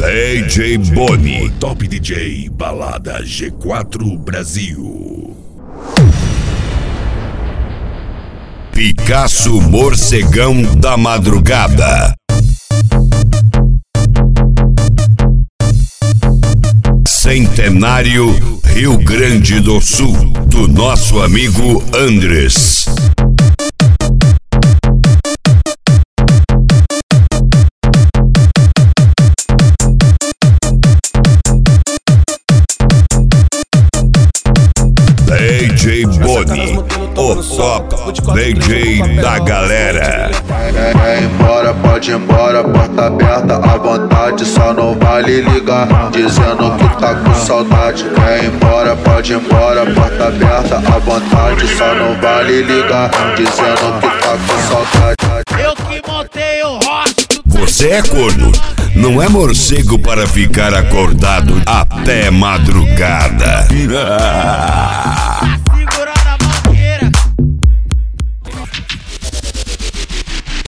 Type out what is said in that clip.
DJ Boni, Top DJ Balada G4 Brasil. Picasso Morcegão da Madrugada. Centenário, Rio Grande do Sul, do nosso amigo Andres. DJ Boni, o top DJ da galera. Quer ir embora, pode ir embora, porta aberta à vontade, só não vale ligar, dizendo que tá com saudade. Quer ir embora, pode ir embora, porta aberta à vontade, só não vale ligar, dizendo que tá com saudade. Eu que montei o rosto. Você é corno, não é morcego para ficar acordado até madrugada.